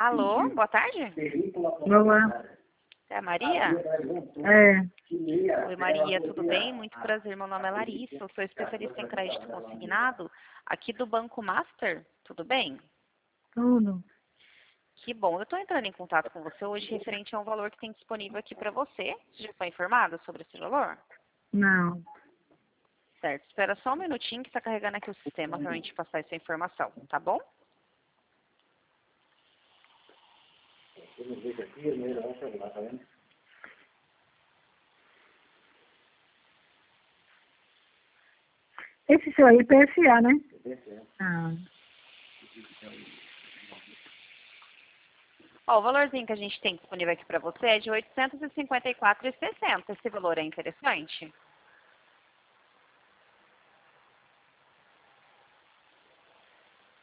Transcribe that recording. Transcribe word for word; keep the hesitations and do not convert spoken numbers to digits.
Alô, boa tarde. Olá. É a Maria? É. Oi, Maria, tudo bem? Muito prazer, meu nome é Larissa, eu sou especialista em crédito consignado aqui do Banco Master, tudo bem? Tudo. Que bom, eu estou entrando em contato com você hoje referente a um valor que tem disponível aqui para você. Você já foi informada sobre esse valor? Não. Certo, espera só um minutinho que está carregando aqui o sistema para a gente passar essa informação, tá bom? Esse seu aí é P S A, né? Ah. Ó, o valorzinho que a gente tem disponível aqui para você é de oitocentos e cinquenta e quatro reais e sessenta centavos. Esse valor é interessante?